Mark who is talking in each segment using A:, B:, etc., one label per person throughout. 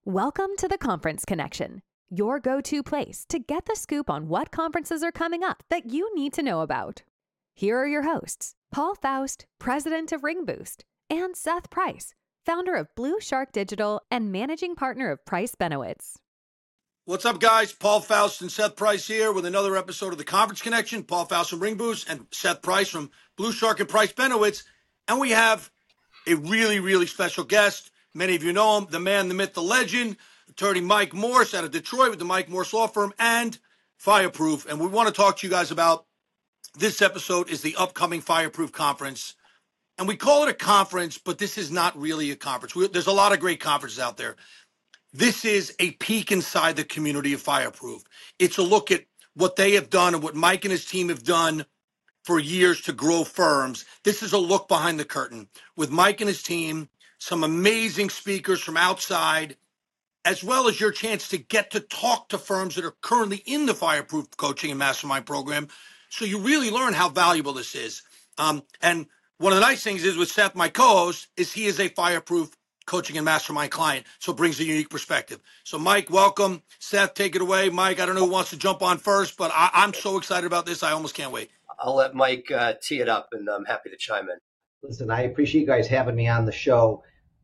A: Welcome to the Conference Connection, your go-to place to get the scoop on what conferences are coming up that you need to know about. Here are your hosts, Paul Faust, president of Ring Boost, and Seth Price, founder of Blue Shark Digital and managing partner of Price Benowitz.
B: What's up, guys? Paul Faust and Seth Price here with another episode of the Conference Connection. Paul Faust from Ring Boost and Seth Price from Blue Shark and Price Benowitz. And we have a really, really special guest. Many of you know him, the man, the myth, the legend, attorney Mike Morse out of Detroit with the Mike Morse Law Firm and Fireproof. And we want to talk to you guys about this episode is the upcoming Fireproof Conference. And we call it a conference, but this is not really a conference. There's a lot of great conferences out there. This is a peek inside the community of Fireproof. It's a look at what they have done and what Mike and his team have done for years to grow firms. This is a look behind the curtain with Mike and his team, some amazing speakers from outside, as well as your chance to get to talk to firms that are currently in the Fireproof coaching and mastermind program. So you really learn how valuable this is. And one of the nice things is with Seth, my co-host, is he is a Fireproof coaching and mastermind client. So it brings a unique perspective. So Mike, welcome. Seth, take it away. Mike, I don't know who wants to jump on first, but I'm so excited about this. I almost can't wait.
C: I'll let Mike tee it up, and I'm happy to chime in.
D: Listen, I appreciate you guys having me on the show.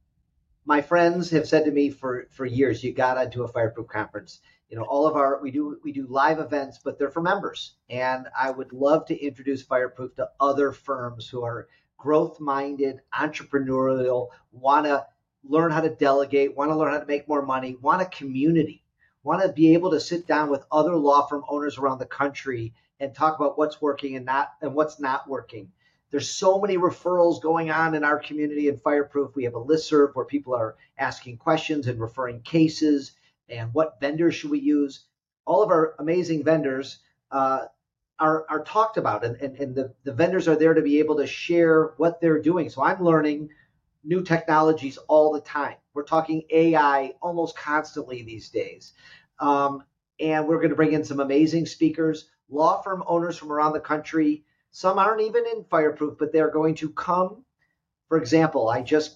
D: My friends have said to me for years, you got to do a Fireproof conference. You know, we do live events, but they're for members. And I would love to introduce Fireproof to other firms who are growth-minded, entrepreneurial, want to learn how to delegate, want to learn how to make more money, want a community, want to be able to sit down with other law firm owners around the country and talk about what's working and what's not working. There's so many referrals going on in our community in Fireproof. We have a listserv where people are asking questions and referring cases and what vendors should we use. All of our amazing vendors are talked about, and the vendors are there to be able to share what they're doing. So I'm learning new technologies all the time. We're talking AI almost constantly these days. And we're going to bring in some amazing speakers, law firm owners from around the country. Some aren't even in Fireproof, but they're going to come. For example,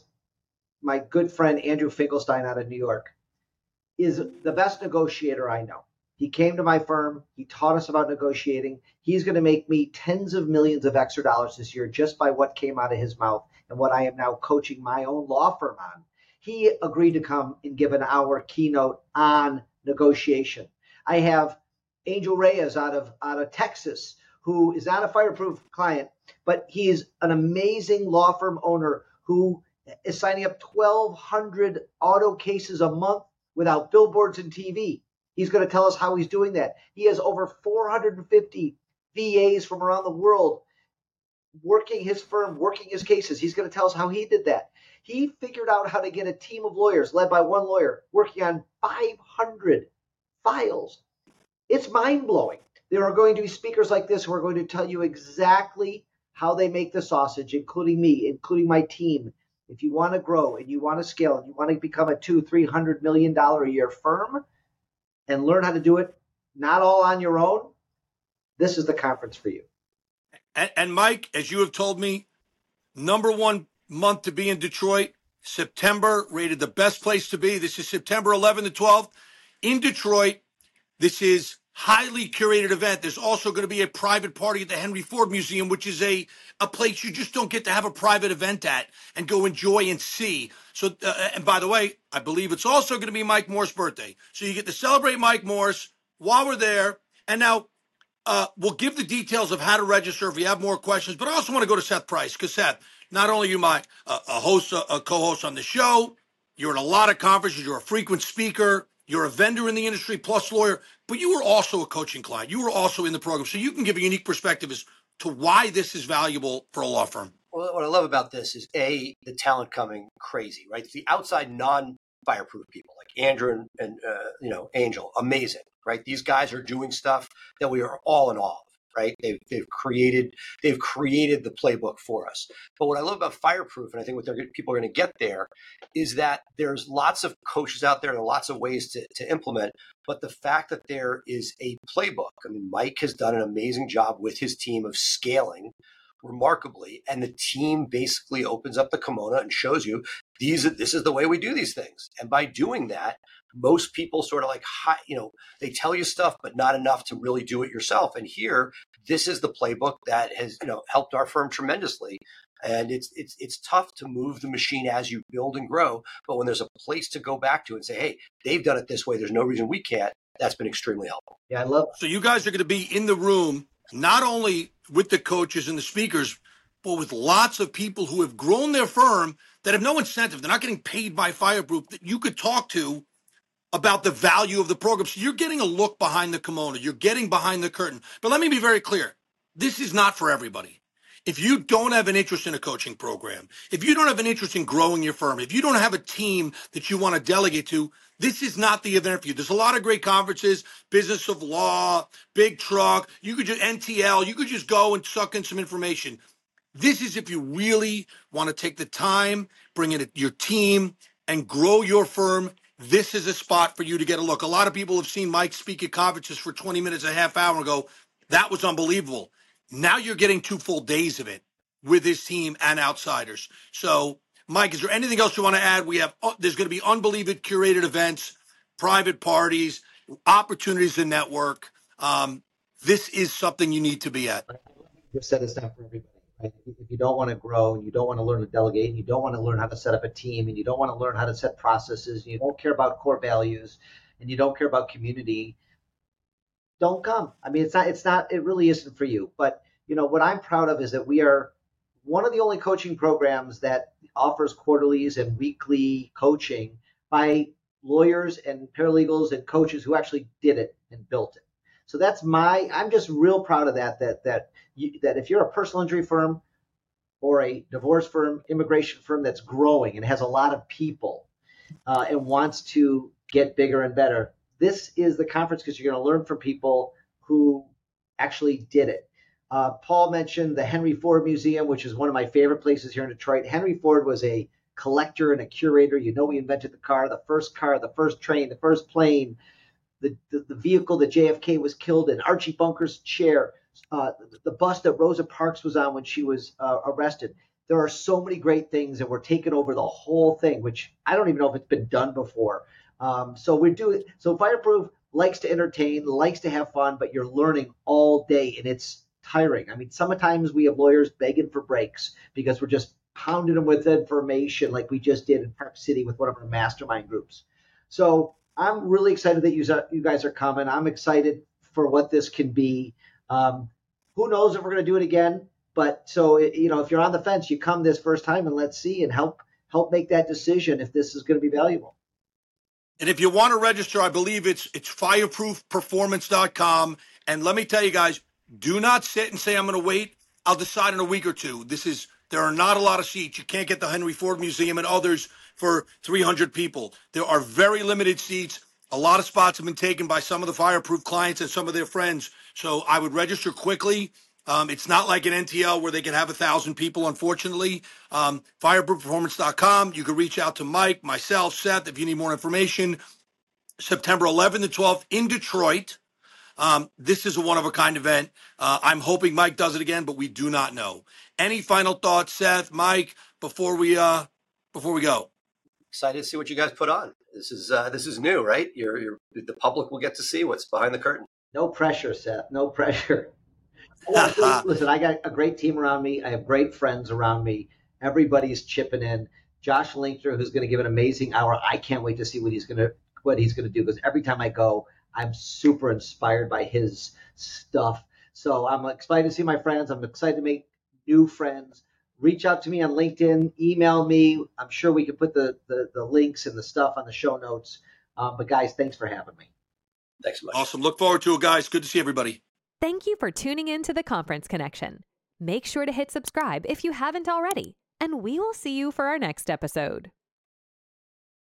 D: my good friend Andrew Finkelstein out of New York is the best negotiator I know. He came to my firm. He taught us about negotiating. He's going to make me tens of millions of extra dollars this year just by what came out of his mouth and what I am now coaching my own law firm on. He agreed to come and give an hour keynote on negotiation. I have Angel Reyes out of Texas, who is not a Fireproof client, but he is an amazing law firm owner who is signing up 1,200 auto cases a month without billboards and TV. He's going to tell us how he's doing that. He has over 450 VAs from around the world working his firm, working his cases. He's going to tell us how he did that. He figured out how to get a team of lawyers led by one lawyer working on 500 files. It's mind-blowing. There are going to be speakers like this who are going to tell you exactly how they make the sausage, including me, including my team. If you want to grow and you want to scale and you want to become a $200-300 million a year firm and learn how to do it, not all on your own, this is the conference for you.
B: And Mike, as you have told me, number one month to be in Detroit, September, rated the best place to be. This is September 11th to 12th in Detroit. This is highly curated event. There's also going to be a private party at the Henry Ford Museum, which is a place you just don't get to have a private event at and go enjoy and see. So, and by the way, I believe it's also going to be Mike Morse's birthday. So you get to celebrate Mike Morse while we're there. And now we'll give the details of how to register if you have more questions. But I also want to go to Seth Price because, Seth, not only are you my a co-host on the show, you're at a lot of conferences, you're a frequent speaker, you're a vendor in the industry plus lawyer, but you were also a coaching client. You were also in the program. So you can give a unique perspective as to why this is valuable for a law firm.
C: Well, what I love about this is, A, the talent coming crazy, right? It's the outside non-Fireproof people like Andrew and Angel, amazing, right? These guys are doing stuff that we are all in awe of, right? They've created the playbook for us. But what I love about Fireproof, and I think what people are going to get there, is that there's lots of coaches out there and lots of ways to implement. But the fact that there is a playbook, I mean, Mike has done an amazing job with his team of scaling remarkably, and the team basically opens up the kimono and shows you this is the way we do these things. And by doing that, most people sort of like, they tell you stuff, but not enough to really do it yourself. And here, this is the playbook that has, helped our firm tremendously. And it's tough to move the machine as you build and grow. But when there's a place to go back to and say, hey, they've done it this way, there's no reason we can't. That's been extremely helpful.
D: Yeah, I love.
B: So you guys are going to be in the room, not only with the coaches and the speakers, but with lots of people who have grown their firm that have no incentive. They're not getting paid by Fireproof, that you could talk to about the value of the program. So you're getting a look behind the kimono. You're getting behind the curtain. But let me be very clear. This is not for everybody. If you don't have an interest in a coaching program, if you don't have an interest in growing your firm, if you don't have a team that you want to delegate to, this is not the event for you. There's a lot of great conferences, Business of Law, Big Truck, you could just NTL, you could just go and suck in some information. This is if you really want to take the time, bring in your team, and grow your firm. This is a spot for you to get a look. A lot of people have seen Mike speak at conferences for 20 minutes, a half hour, and go, that was unbelievable. Now you're getting 2 full days of it with his team and outsiders. So, Mike, is there anything else you want to add? There's going to be unbelievable curated events, private parties, opportunities to network. This is something you need to be at.
D: You said it's not for everybody. Right? If you don't want to grow, and you don't want to learn to delegate, and you don't want to learn how to set up a team, and you don't want to learn how to set processes, and you don't care about core values, and you don't care about community, don't come. I mean, it really isn't for you. But, what I'm proud of is that we are one of the only coaching programs that offers quarterlies and weekly coaching by lawyers and paralegals and coaches who actually did it and built it. So I'm just real proud of that if you're a personal injury firm or a divorce firm, immigration firm that's growing and has a lot of people and wants to get bigger and better, this is the conference because you're going to learn from people who actually did it. Paul mentioned the Henry Ford Museum, which is one of my favorite places here in Detroit. Henry Ford was a collector and a curator. he invented the car, the first train, the first plane, the vehicle that JFK was killed in, Archie Bunker's chair, the bus that Rosa Parks was on when she was arrested. There are so many great things, and we're taking over the whole thing, which I don't even know if it's been done before. So Fireproof likes to entertain, likes to have fun, but you're learning all day, and it's tiring. I mean, sometimes we have lawyers begging for breaks because we're just pounding them with information like we just did in Park City with one of our mastermind groups. So I'm really excited that you guys are coming. I'm excited for what this can be. Who knows if we're going to do it again? But so, if you're on the fence, you come this first time and let's see and help make that decision if this is going to be valuable.
B: And if you want to register, I believe it's fireproofperformance.com. And let me tell you guys, do not sit and say, I'm going to wait. I'll decide in a week or two. There are not a lot of seats. You can't get the Henry Ford Museum and others for 300 people. There are very limited seats. A lot of spots have been taken by some of the Fireproof clients and some of their friends. So I would register quickly. It's not like an NTL where they can have 1,000 people, unfortunately. Fireproofperformance.com. You can reach out to Mike, myself, Seth, if you need more information. September 11th and 12th in Detroit. This is a one-of-a-kind event. I'm hoping Mike does it again, but we do not know. Any final thoughts, Seth, Mike, before we go?
C: Excited to see what you guys put on. This is new, right? The public will get to see what's behind the curtain.
D: No pressure, Seth. No pressure. Listen, I got a great team around me. I have great friends around me. Everybody's chipping in. Josh Linkter, who's going to give an amazing hour. I can't wait to see what he's going to do, because every time I go, I'm super inspired by his stuff. So I'm excited to see my friends. I'm excited to make new friends. Reach out to me on LinkedIn. Email me. I'm sure we can put the links and the stuff on the show notes. But guys, thanks for having me.
C: Thanks so much.
B: Awesome. Look forward to it, guys. Good to see everybody.
A: Thank you for tuning in to the Conference Connection. Make sure to hit subscribe if you haven't already, and we will see you for our next episode.